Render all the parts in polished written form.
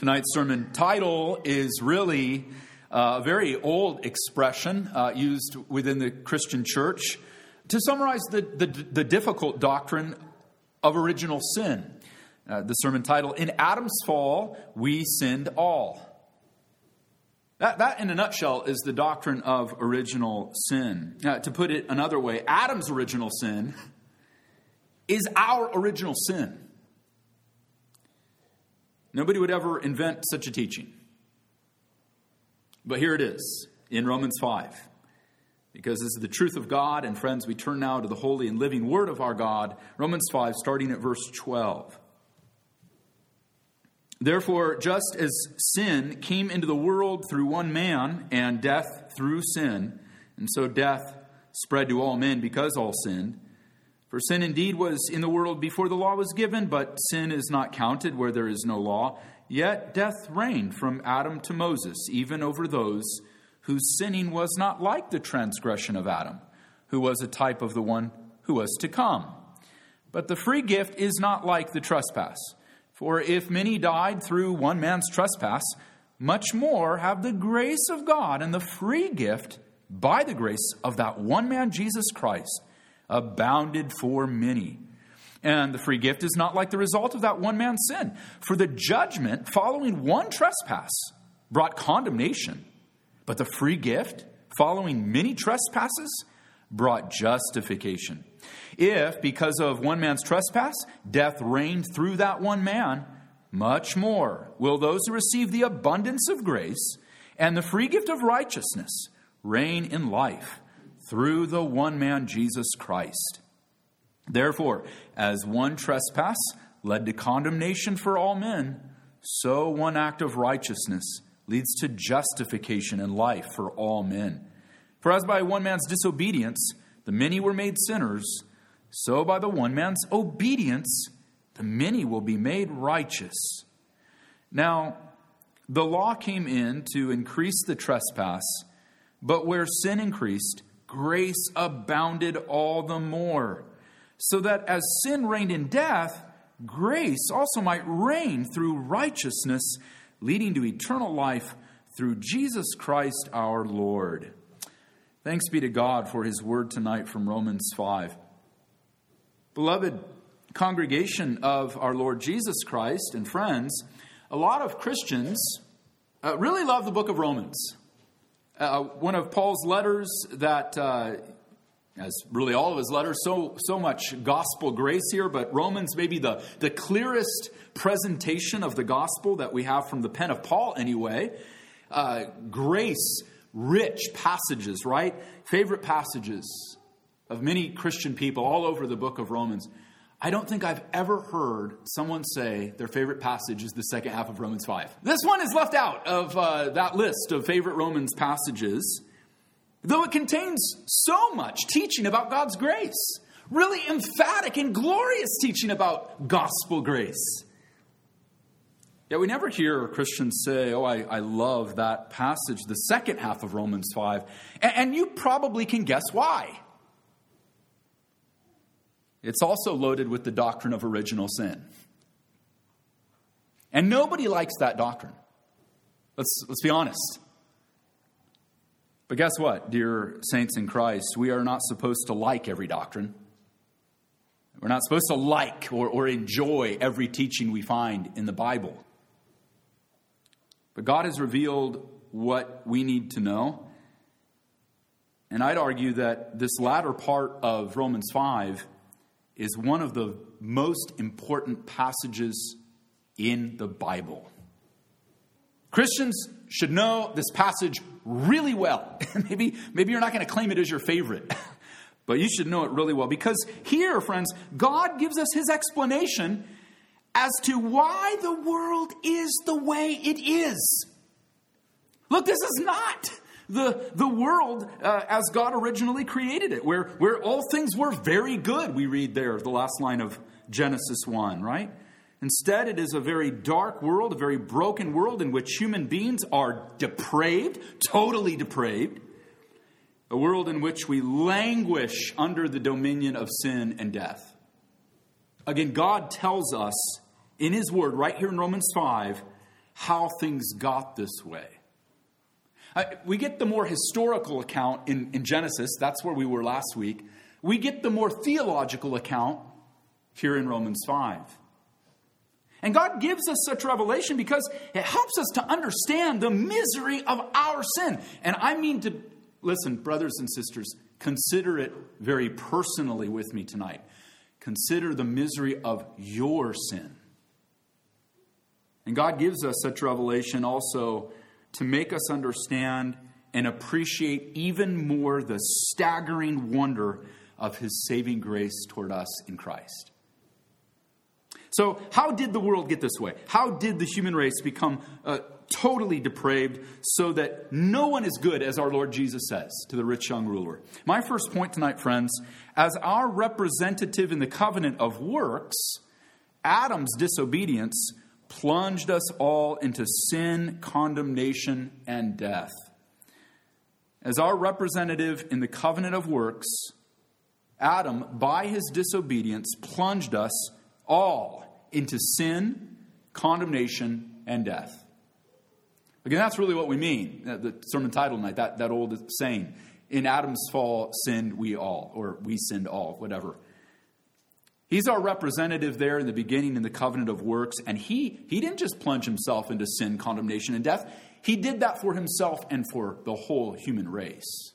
Tonight's sermon title is really a very old expression used within the Christian church to summarize the difficult doctrine of original sin. The sermon title, In Adam's Fall, We Sinned All. That in a nutshell is the doctrine of original sin. To put it another way, Adam's original sin is our original sin. Nobody would ever invent such a teaching. But here it is in Romans 5. Because this is the truth of God, and friends, we turn now to the holy and living word of our God. Romans 5, starting at verse 12. Therefore, just as sin came into the world through one man, and death through sin, and so death spread to all men because all sinned. For sin indeed was in the world before the law was given, but sin is not counted where there is no law. Yet death reigned from Adam to Moses, even over those whose sinning was not like the transgression of Adam, who was a type of the one who was to come. But the free gift is not like the trespass. For if many died through one man's trespass, much more have the grace of God and the free gift by the grace of that one man, Jesus Christ, abounded for many. And the free gift is not like the result of that one man's sin. For the judgment following one trespass brought condemnation, but the free gift following many trespasses brought justification. If, because of one man's trespass, death reigned through that one man, much more will those who receive the abundance of grace and the free gift of righteousness reign in life through the one man, Jesus Christ. Therefore, as one trespass led to condemnation for all men, so one act of righteousness leads to justification and life for all men. For as by one man's disobedience the many were made sinners, so by the one man's obedience the many will be made righteous. Now, the law came in to increase the trespass, but where sin increased, grace abounded all the more, so that as sin reigned in death, grace also might reign through righteousness, leading to eternal life through Jesus Christ our Lord. Thanks be to God for his word tonight from Romans 5. Beloved congregation of our Lord Jesus Christ and friends, a lot of Christians really love the book of Romans. One of Paul's letters that, as really all of his letters, so much gospel grace here, but Romans may be the clearest presentation of the gospel that we have from the pen of Paul anyway. Grace-rich passages, right? Favorite passages of many Christian people all over the book of Romans. I don't think I've ever heard someone say their favorite passage is the second half of Romans 5. This one is left out of that list of favorite Romans passages, though it contains so much teaching about God's grace. Really emphatic and glorious teaching about gospel grace. Yet we never hear Christians say, oh, I love that passage, the second half of Romans 5. And you probably can guess why. It's also loaded with the doctrine of original sin. And nobody likes that doctrine. Let's be honest. But guess what, dear saints in Christ? We are not supposed to like every doctrine. We're not supposed to like or enjoy every teaching we find in the Bible. But God has revealed what we need to know. And I'd argue that this latter part of Romans 5 is one of the most important passages in the Bible. Christians should know this passage really well. Maybe you're not going to claim it as your favorite, but you should know it really well. Because here, friends, God gives us his explanation as to why the world is the way it is. Look, this is not the world as God originally created it, where all things were very good. We read there, the last line of Genesis 1, right? Instead, it is a very dark world, a very broken world in which human beings are depraved, totally depraved. A world in which we languish under the dominion of sin and death. Again, God tells us in his word right here in Romans 5 how things got this way. We get the more historical account in Genesis. That's where we were last week. We get the more theological account here in Romans 5. And God gives us such revelation because it helps us to understand the misery of our sin. And I mean to, listen, brothers and sisters, consider it very personally with me tonight. Consider the misery of your sin. And God gives us such revelation also to make us understand and appreciate even more the staggering wonder of his saving grace toward us in Christ. So how did the world get this way? How did the human race become totally depraved so that no one is good, as our Lord Jesus says to the rich young ruler? My first point tonight, friends, as our representative in the covenant of works, Adam's disobedience plunged us all into sin, condemnation, and death. As our representative in the covenant of works, Adam, by his disobedience, plunged us all into sin, condemnation, and death. Again, that's really what we mean. The sermon title tonight, that old saying, in Adam's fall sinned we all, or we sinned all, whatever. He's our representative there in the beginning in the covenant of works, and he didn't just plunge himself into sin, condemnation, and death. He did that for himself and for the whole human race.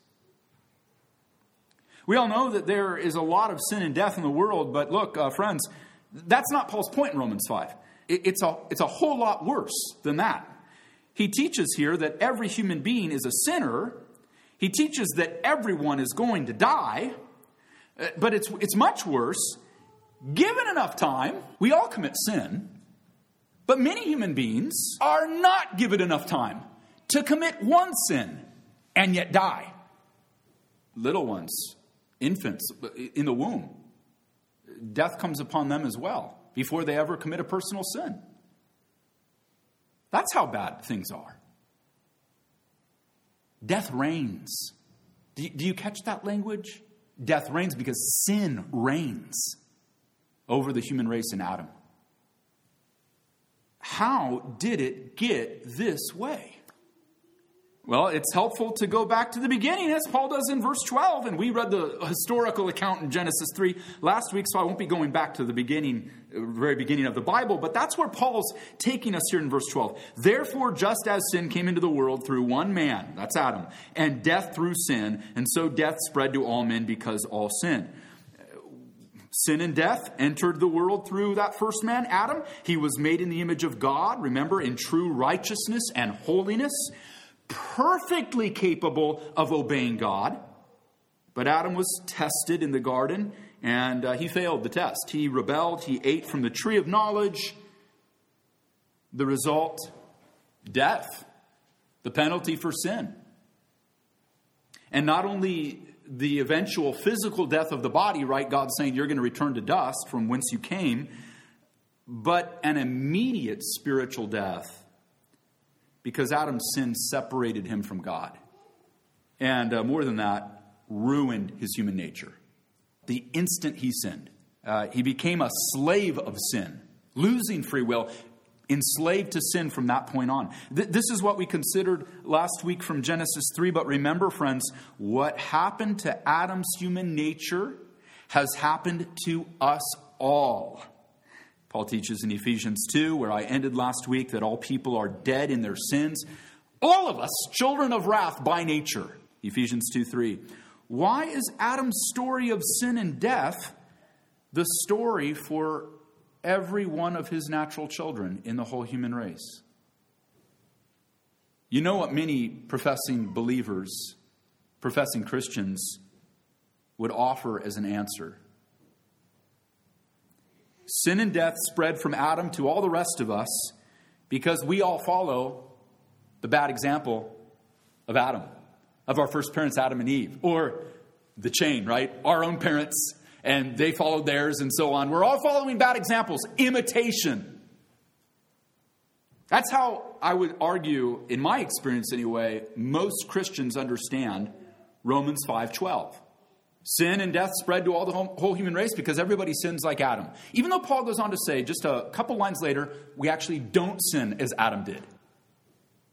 We all know that there is a lot of sin and death in the world, but look, friends, that's not Paul's point in Romans 5. It's a whole lot worse than that. He teaches here that every human being is a sinner. He teaches that everyone is going to die, but it's much worse. Given enough time, we all commit sin, but many human beings are not given enough time to commit one sin and yet die. Little ones, infants in the womb, death comes upon them as well before they ever commit a personal sin. That's how bad things are. Death reigns. Do you catch that language? Death reigns because sin reigns over the human race in Adam. How did it get this way? Well, it's helpful to go back to the beginning, as Paul does in verse 12. And we read the historical account in Genesis 3 last week, so I won't be going back to the beginning, very beginning of the Bible. But that's where Paul's taking us here in verse 12. Therefore, just as sin came into the world through one man, that's Adam, and death through sin, and so death spread to all men because all sinned. Sin and death entered the world through that first man, Adam. He was made in the image of God, remember, in true righteousness and holiness, perfectly capable of obeying God. But Adam was tested in the garden, and he failed the test. He rebelled. He ate from the tree of knowledge. The result, death, the penalty for sin. And not only the eventual physical death of the body, right? God saying you're going to return to dust from whence you came, but an immediate spiritual death because Adam's sin separated him from God. And more than that, ruined his human nature. The instant he sinned, he became a slave of sin, losing free will, enslaved to sin from that point on. This is what we considered last week from Genesis 3. But remember, friends, what happened to Adam's human nature has happened to us all. Paul teaches in Ephesians 2, where I ended last week, that all people are dead in their sins. All of us, children of wrath by nature. Ephesians 2:3. Why is Adam's story of sin and death the story for every one of his natural children in the whole human race? You know what many professing believers, professing Christians would offer as an answer. Sin and death spread from Adam to all the rest of us because we all follow the bad example of Adam, of our first parents, Adam and Eve, or the chain, right? Our own parents, and they followed theirs and so on. We're all following bad examples, imitation. That's how I would argue, in my experience anyway, most Christians understand Romans 5:12. Sin and death spread to all the whole human race because everybody sins like Adam. Even though Paul goes on to say, just a couple lines later, we actually don't sin as Adam did.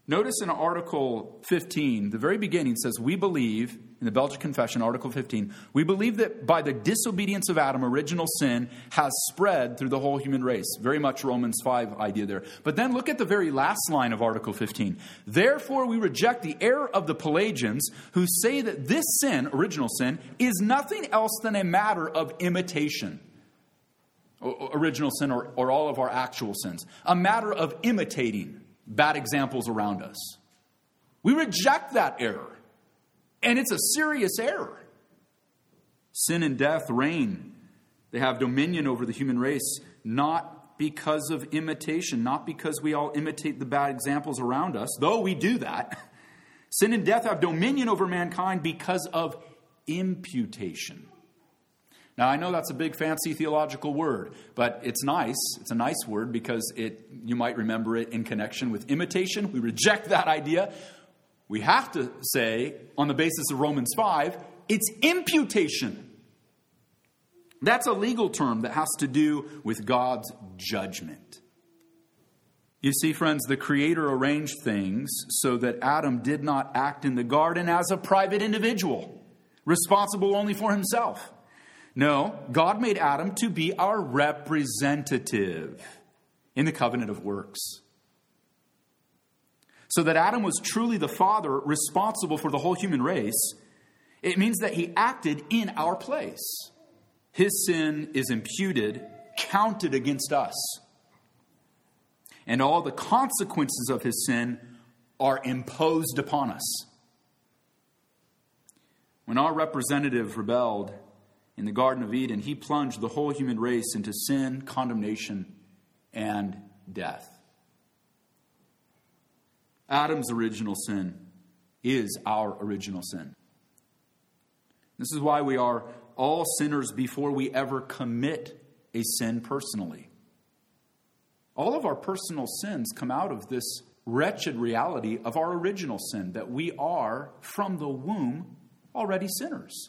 Notice in Article 15, the very beginning says, we believe, in the Belgic Confession, Article 15, we believe that by the disobedience of Adam, original sin has spread through the whole human race. Very much Romans 5 idea there. But then look at the very last line of Article 15. Therefore, we reject the error of the Pelagians who say that this sin, original sin, is nothing else than a matter of imitation. Original sin or all of our actual sins. A matter of imitating bad examples around us. We reject that error. And it's a serious error. Sin and death reign. They have dominion over the human race, not because of imitation, not because we all imitate the bad examples around us, though we do that. Sin and death have dominion over mankind because of imputation. Now, I know that's a big fancy theological word, but it's nice. It's a nice word because you might remember it in connection with imitation. We reject that idea. We have to say, on the basis of Romans 5, it's imputation. That's a legal term that has to do with God's judgment. You see, friends, the Creator arranged things so that Adam did not act in the garden as a private individual, responsible only for himself. No, God made Adam to be our representative in the covenant of works. So that Adam was truly the father responsible for the whole human race, it means that he acted in our place. His sin is imputed, counted against us. And all the consequences of his sin are imposed upon us. When our representative rebelled in the Garden of Eden, he plunged the whole human race into sin, condemnation, and death. Adam's original sin is our original sin. This is why we are all sinners before we ever commit a sin personally. All of our personal sins come out of this wretched reality of our original sin, that we are, from the womb, already sinners.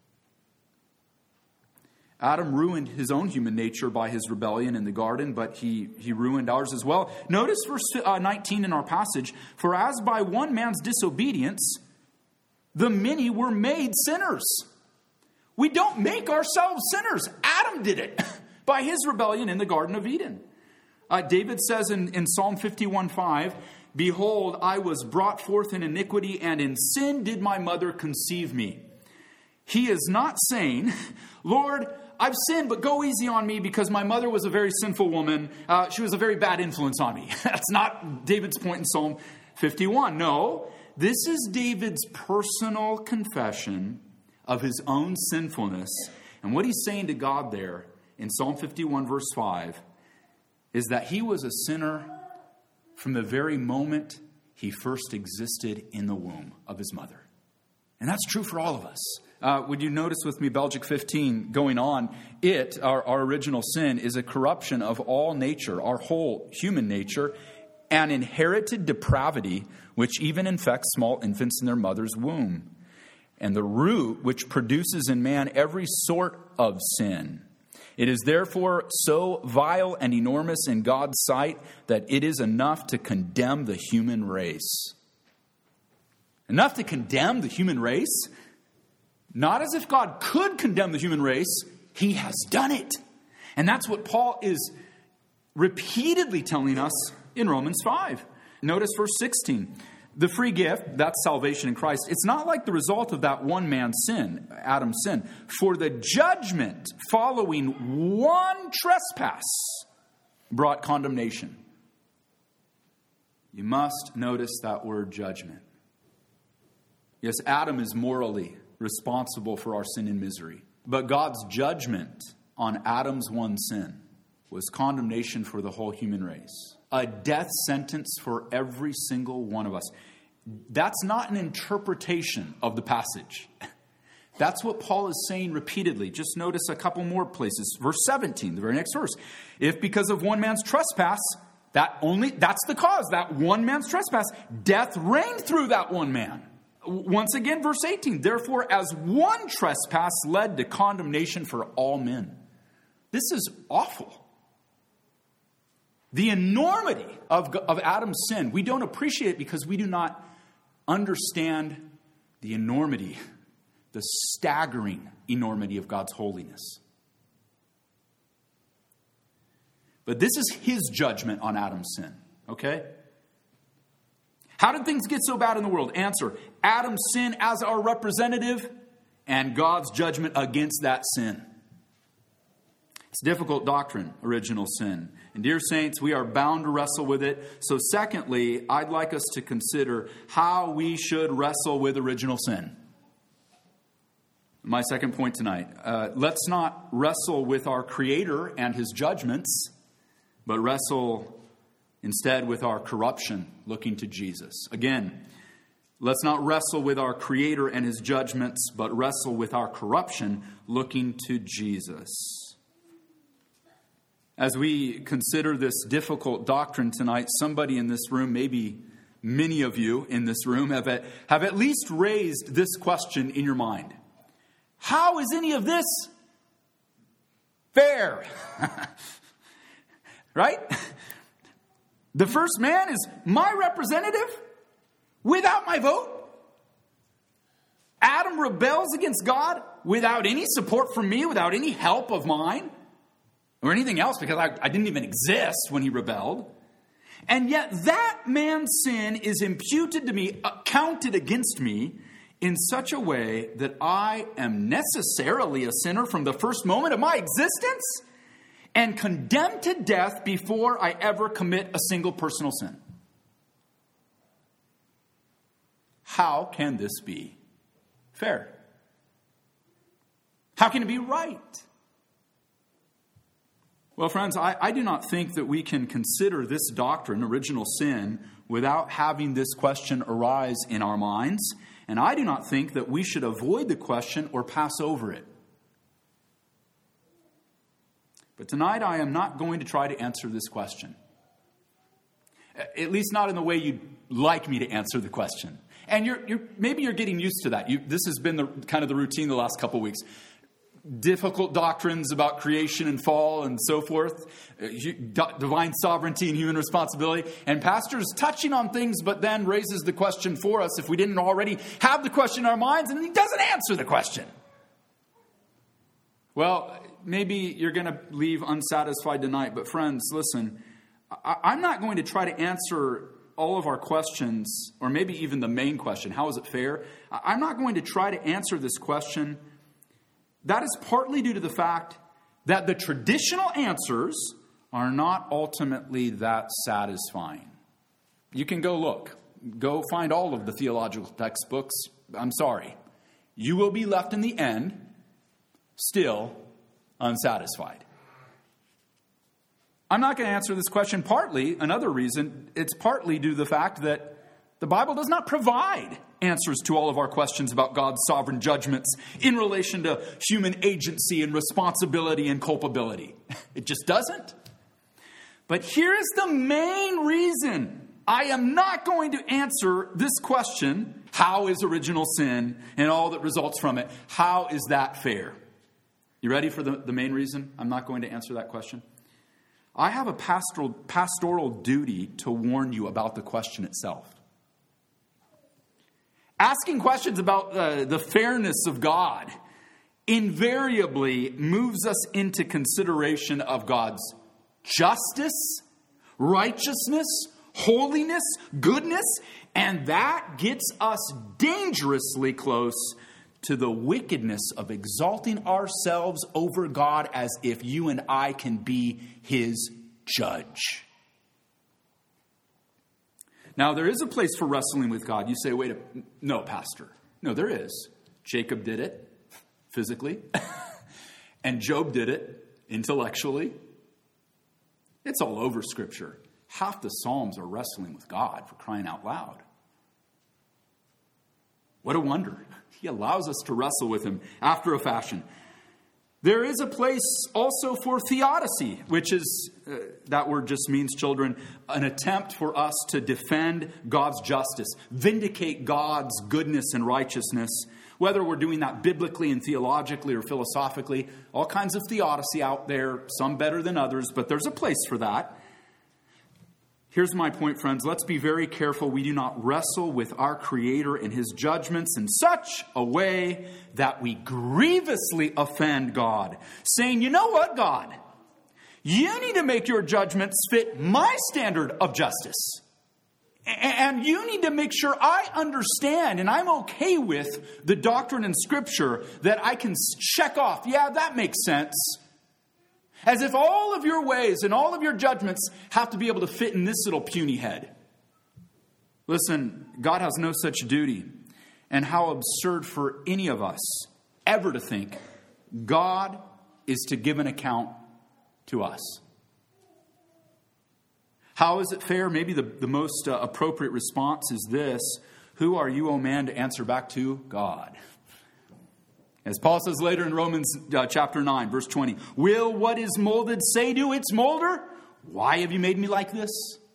Adam ruined his own human nature by his rebellion in the garden, but he ruined ours as well. Notice verse 19 in our passage. For as by one man's disobedience, the many were made sinners. We don't make ourselves sinners. Adam did it by his rebellion in the Garden of Eden. David says in Psalm 51:5, Behold, I was brought forth in iniquity, and in sin did my mother conceive me. He is not saying, Lord, I've sinned, but go easy on me because my mother was a very sinful woman. She was a very bad influence on me. That's not David's point in Psalm 51. No, this is David's personal confession of his own sinfulness. And what he's saying to God there in Psalm 51 verse 5 is that he was a sinner from the very moment he first existed in the womb of his mother. And that's true for all of us. Would you notice with me, Belgic 15, going on, our original sin, is a corruption of all nature, our whole human nature, an inherited depravity which even infects small infants in their mother's womb, and the root which produces in man every sort of sin. It is therefore so vile and enormous in God's sight that it is enough to condemn the human race. Enough to condemn the human race? Not as if God could condemn the human race. He has done it. And that's what Paul is repeatedly telling us in Romans 5. Notice verse 16. The free gift, that's salvation in Christ, it's not like the result of that one man's sin, Adam's sin. For the judgment following one trespass brought condemnation. You must notice that word judgment. Yes, Adam is morally responsible for our sin and misery. But God's judgment on Adam's one sin was condemnation for the whole human race. A death sentence for every single one of us. That's not an interpretation of the passage. That's what Paul is saying repeatedly. Just notice a couple more places. Verse 17, the very next verse. If because of one man's trespass, that's the cause, that one man's trespass, death reigned through that one man. Once again, verse 18, therefore, as one trespass led to condemnation for all men. This is awful. The enormity of Adam's sin, we don't appreciate it because we do not understand the enormity, the staggering enormity of God's holiness. But this is his judgment on Adam's sin, okay? How did things get so bad in the world? Answer, Adam's sin as our representative and God's judgment against that sin. It's difficult doctrine, original sin. And dear saints, we are bound to wrestle with it. So secondly, I'd like us to consider how we should wrestle with original sin. My second point tonight. Let's not wrestle with our Creator and his judgments, but wrestle instead with our corruption, looking to Jesus. Again, let's not wrestle with our Creator and his judgments, but wrestle with our corruption, looking to Jesus. As we consider this difficult doctrine tonight, somebody in this room, maybe many of you in this room, have at least raised this question in your mind. How is any of this fair? Right? The first man is my representative without my vote. Adam rebels against God without any support from me, without any help of mine or anything else, because I didn't even exist when he rebelled. And yet that man's sin is imputed to me, counted against me in such a way that I am necessarily a sinner from the first moment of my existence and condemned to death before I ever commit a single personal sin. How can this be fair? How can it be right? Well, friends, I do not think that we can consider this doctrine, original sin, without having this question arise in our minds. And I do not think that we should avoid the question or pass over it. But tonight I am not going to try to answer this question. At least not in the way you'd like me to answer the question. And maybe you're getting used to that. This has been kind of the routine the last couple of weeks. Difficult doctrines about creation and fall and so forth, divine sovereignty and human responsibility, and pastors touching on things but then raises the question for us if we didn't already have the question in our minds, and he doesn't answer the question. Well, maybe you're going to leave unsatisfied tonight, but friends, listen, I'm not going to try to answer all of our questions, or maybe even the main question, how is it fair? I'm not going to try to answer this question. That is partly due to the fact that the traditional answers are not ultimately that satisfying. You can go find all of the theological textbooks. I'm sorry. You will be left in the end still unsatisfied. I'm not going to answer this question partly, another reason, it's partly due to the fact that the Bible does not provide answers to all of our questions about God's sovereign judgments in relation to human agency and responsibility and culpability. It just doesn't. But here is the main reason I am not going to answer this question, how is original sin and all that results from it, how is that fair? You ready for the main reason I'm not going to answer that question? I have a pastoral duty to warn you about the question itself. Asking questions about the fairness of God invariably moves us into consideration of God's justice, righteousness, holiness, goodness, and that gets us dangerously close to the wickedness of exalting ourselves over God as if you and I can be his judge. Now, there is a place for wrestling with God. You say, no, Pastor. No, there is. Jacob did it physically, and Job did it intellectually. It's all over Scripture. Half the Psalms are wrestling with God, for crying out loud. What a wonder. He allows us to wrestle with him after a fashion. There is a place also for theodicy, which is, that word just means, children, an attempt for us to defend God's justice, vindicate God's goodness and righteousness, whether we're doing that biblically and theologically or philosophically. All kinds of theodicy out there, some better than others, but there's a place for that. Here's my point, friends. Let's be very careful we do not wrestle with our Creator and His judgments in such a way that we grievously offend God, saying, you know what, God? You need to make your judgments fit my standard of justice. And you need to make sure I understand and I'm okay with the doctrine in Scripture that I can check off. Yeah, that makes sense. As if all of your ways and all of your judgments have to be able to fit in this little puny head. Listen, God has no such duty. And how absurd for any of us ever to think God is to give an account to us. How is it fair? Maybe the most appropriate response is this: who are you, O man, to answer back to God? As Paul says later in Romans chapter 9, verse 20, will what is molded say to its molder, why have you made me like this?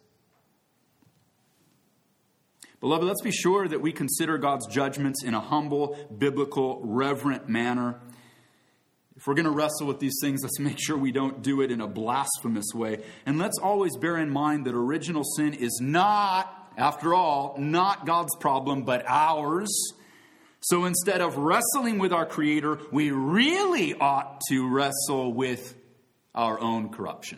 Beloved, let's be sure that we consider God's judgments in a humble, biblical, reverent manner. If we're going to wrestle with these things, let's make sure we don't do it in a blasphemous way. And let's always bear in mind that original sin is not, after all, not God's problem, but ours. So instead of wrestling with our Creator, we really ought to wrestle with our own corruption.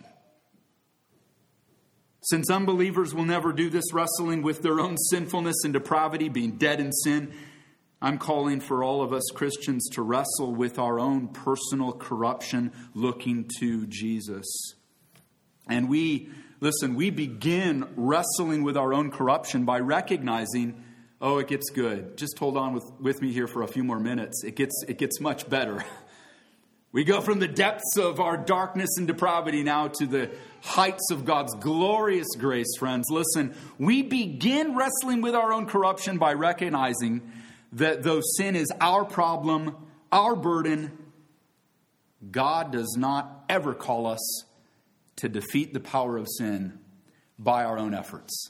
Since unbelievers will never do this, wrestling with their own sinfulness and depravity, being dead in sin, I'm calling for all of us Christians to wrestle with our own personal corruption, looking to Jesus. And we begin wrestling with our own corruption by recognizing, oh, it gets good. Just hold on with me here for a few more minutes. It gets much better. We go from the depths of our darkness and depravity now to the heights of God's glorious grace, friends. Listen, we begin wrestling with our own corruption by recognizing that though sin is our problem, our burden, God does not ever call us to defeat the power of sin by our own efforts.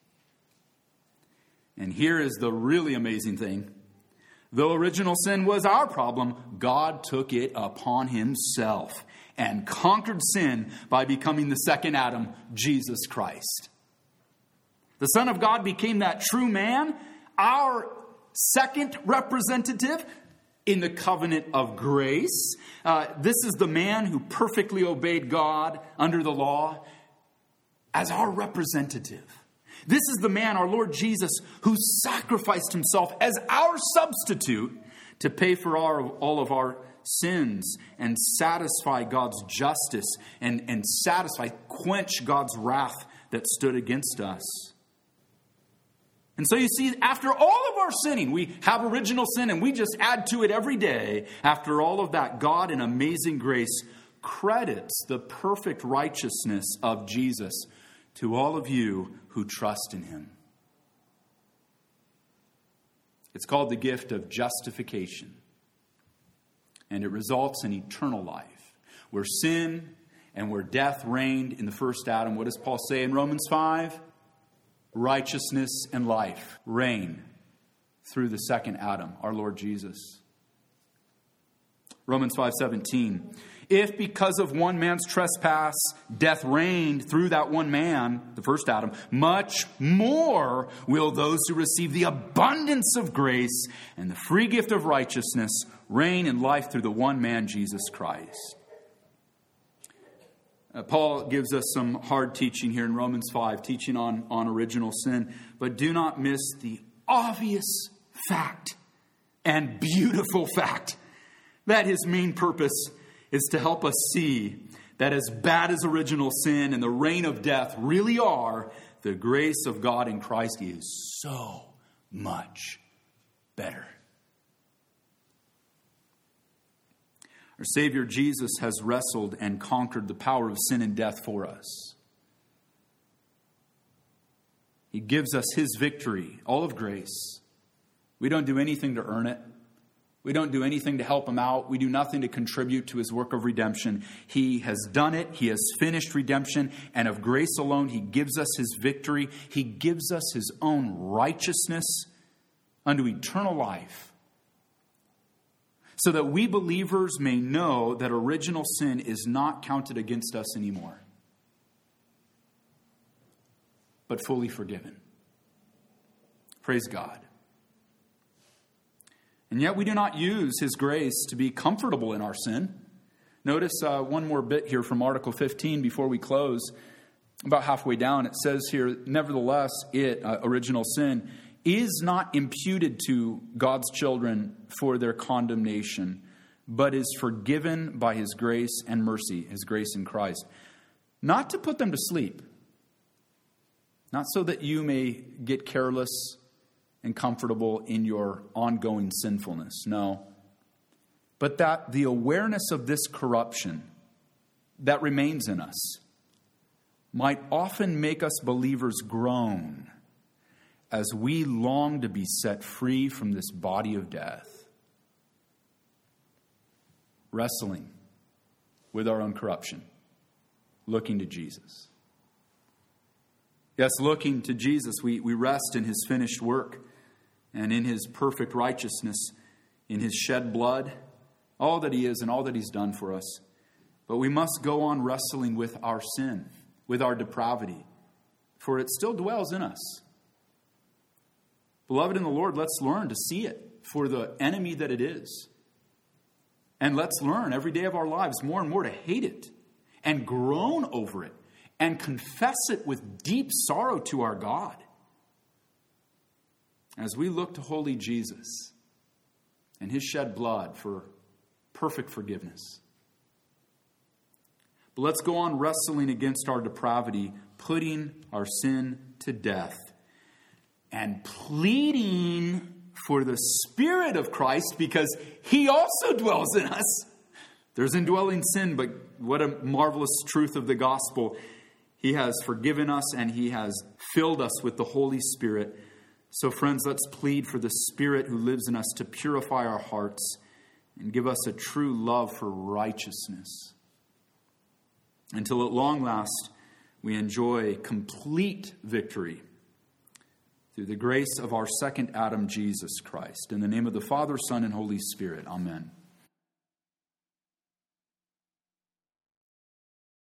And here is the really amazing thing. Though original sin was our problem, God took it upon Himself and conquered sin by becoming the second Adam, Jesus Christ. The Son of God became that true man, our second representative in the covenant of grace. This is the man who perfectly obeyed God under the law as our representative. This is the man, our Lord Jesus, who sacrificed Himself as our substitute to pay for all of our sins and satisfy God's justice and quench God's wrath that stood against us. And so you see, after all of our sinning, we have original sin and we just add to it every day. After all of that, God in amazing grace credits the perfect righteousness of Jesus to all of you who trust in Him. It's called the gift of justification. And it results in eternal life. Where sin and where death reigned in the first Adam, what does Paul say in Romans 5? Righteousness and life reign through the second Adam, our Lord Jesus. Romans 5:17. If because of one man's trespass, death reigned through that one man, the first Adam, much more will those who receive the abundance of grace and the free gift of righteousness reign in life through the one man, Jesus Christ. Paul gives us some hard teaching here in Romans 5, teaching on original sin. But do not miss the obvious fact and beautiful fact that his main purpose is to help us see that as bad as original sin and the reign of death really are, the grace of God in Christ is so much better. Our Savior Jesus has wrestled and conquered the power of sin and death for us. He gives us His victory, all of grace. We don't do anything to earn it. We don't do anything to help Him out. We do nothing to contribute to His work of redemption. He has done it. He has finished redemption. And of grace alone, He gives us His victory. He gives us His own righteousness unto eternal life, so that we believers may know that original sin is not counted against us anymore. but fully forgiven. Praise God. And yet we do not use his grace to be comfortable in our sin. Notice one more bit here from Article 15 before we close. About halfway down, it says here, nevertheless, original sin, is not imputed to God's children for their condemnation, but is forgiven by his grace and mercy, his grace in Christ. Not to put them to sleep, not so that you may get careless and comfortable in your ongoing sinfulness, no, but that the awareness of this corruption that remains in us might often make us believers groan as we long to be set free from this body of death, wrestling with our own corruption, looking to Jesus. Yes, looking to Jesus, we rest in his finished work and in his perfect righteousness, in his shed blood, all that he is and all that he's done for us. But we must go on wrestling with our sin, with our depravity, for it still dwells in us. Beloved in the Lord, let's learn to see it for the enemy that it is. And let's learn every day of our lives more and more to hate it and groan over it and confess it with deep sorrow to our God. As we look to holy Jesus and his shed blood for perfect forgiveness. But let's go on wrestling against our depravity, putting our sin to death, and pleading for the Spirit of Christ because he also dwells in us. There's indwelling sin, but what a marvelous truth of the gospel. He has forgiven us and he has filled us with the Holy Spirit. So friends, let's plead for the Spirit who lives in us to purify our hearts and give us a true love for righteousness, until at long last we enjoy complete victory through the grace of our second Adam, Jesus Christ. In the name of the Father, Son, and Holy Spirit. Amen.